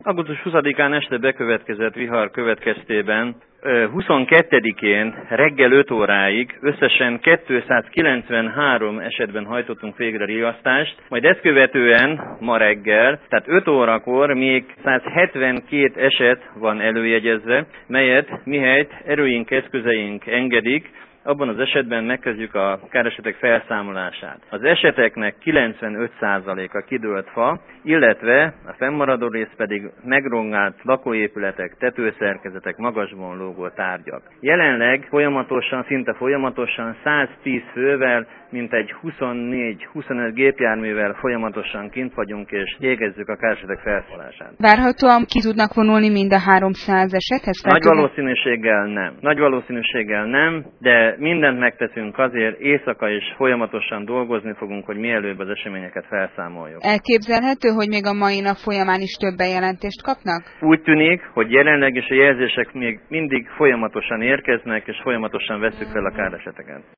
Augusztus 20-án este bekövetkezett vihar következtében 22-én reggel 5 óráig összesen 293 esetben hajtottunk végre riasztást, majd ezt követően ma reggel, tehát 5 órakor még 172 eset van előjegyezve, melyet mihelyt erőink, eszközeink engedik, abban az esetben megkezdjük a káresetek felszámolását. Az eseteknek 95%-a kidőlt fa, illetve a fennmaradó rész pedig megrongált lakóépületek, tetőszerkezetek, magasban lógó tárgyak. Jelenleg szinte folyamatosan 110 fővel, mintegy 24-25 gépjárművel folyamatosan kint vagyunk és végezzük a káresetek felszámolását. Várhatóan ki tudnak vonulni mind a 300 esethez? Nagy valószínűséggel nem, de mindent megteszünk azért, éjszaka is folyamatosan dolgozni fogunk, hogy mielőbb az eseményeket felszámoljuk. Elképzelhető, hogy még a mai nap folyamán is több bejelentést kapnak? Úgy tűnik, hogy jelenleg is a jelzések még mindig folyamatosan érkeznek, és folyamatosan vesszük fel a káreseteket.